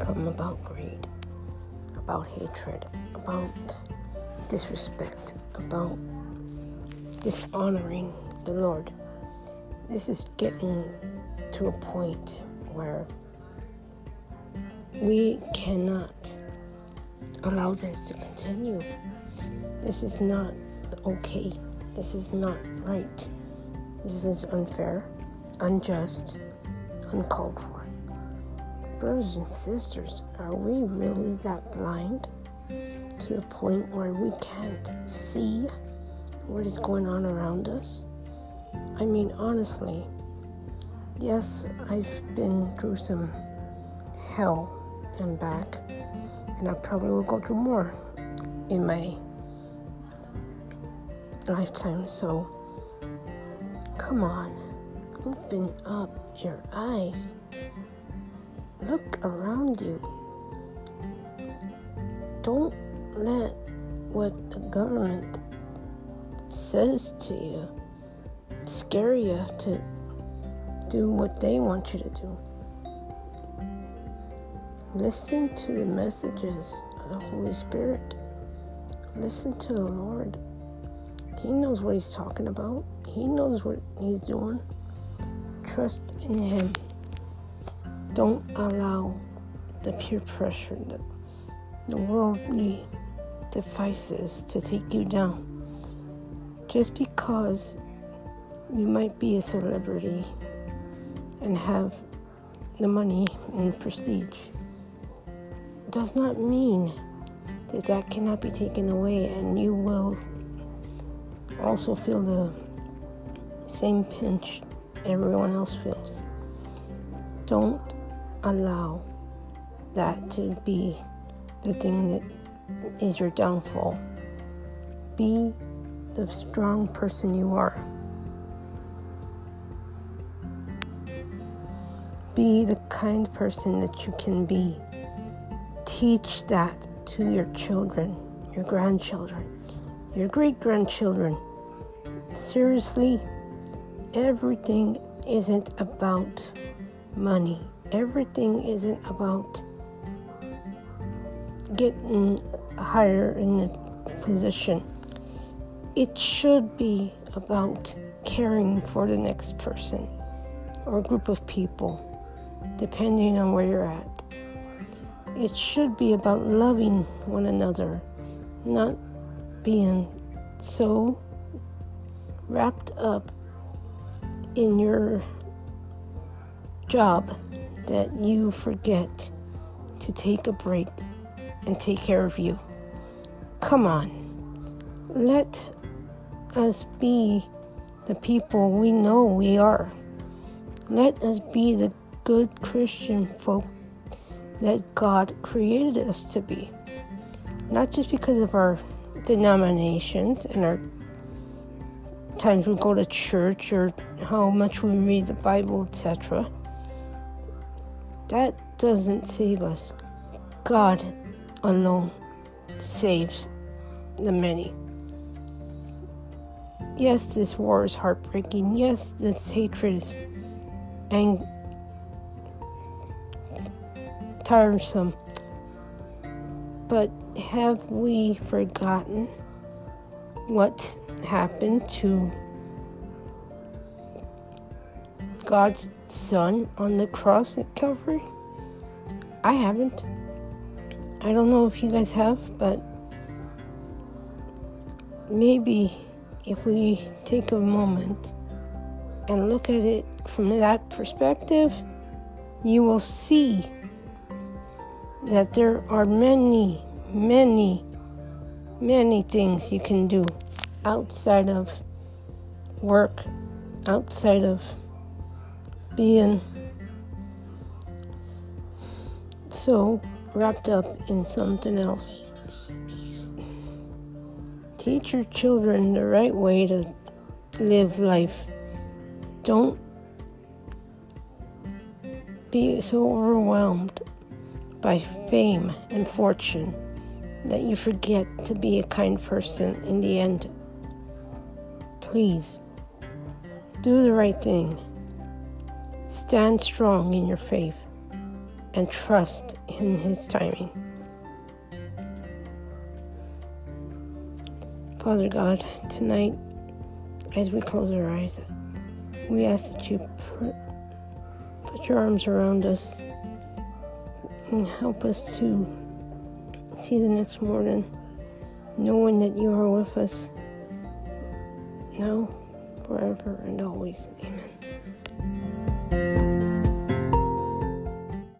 become about greed, about hatred, about disrespect, about dishonoring the Lord. This is getting to a point where we cannot allow this to continue. This is not okay. This is not right. This is unfair, unjust, uncalled for. Brothers and sisters, are we really that blind to the point where we can't see what is going on around us? I mean, honestly, yes, I've been through some hell and back, and I probably will go through more in my lifetime. So, come on, open up your eyes. Look around you. Don't let what the government says to you scare you to do what they want you to do. Listen to the messages of the Holy Spirit. Listen to the Lord. He knows what He's talking about. He knows what He's doing. Trust in Him. Don't allow the peer pressure, the worldly devices to take you down. Just because you might be a celebrity and have the money and prestige does not mean that cannot be taken away, and you will also feel the same pinch everyone else feels. Don't allow that to be the thing that is your downfall. Be the strong person you are. Be the kind person that you can be. Teach that to your children, your grandchildren, your great-grandchildren. Seriously, everything isn't about money. Everything isn't about getting higher in a position. It should be about caring for the next person or group of people, depending on where you're at. It should be about loving one another, not being so wrapped up in your job that you forget to take a break and take care of you. Come on. Let us be the people we know we are. Let us be the good Christian folk that God created us to be. Not just because of our denominations and our times we go to church or how much we read the Bible, etc. That doesn't save us. God alone saves the many. Yes, this war is heartbreaking. Yes, this hatred is tiresome. But have we forgotten what happened to God's Son on the cross at Calvary? I haven't. I don't know if you guys have, but maybe if we take a moment and look at it from that perspective, you will see that there are many, many, many things you can do outside of work, outside of being so wrapped up in something else. Teach your children the right way to live life. Don't be so overwhelmed by fame and fortune that you forget to be a kind person in the end. Please, do the right thing. Stand strong in your faith and trust in His timing. Father God, tonight, as we close our eyes, we ask that you put your arms around us and help us to see the next morning, knowing that you are with us now, forever, and always. Amen.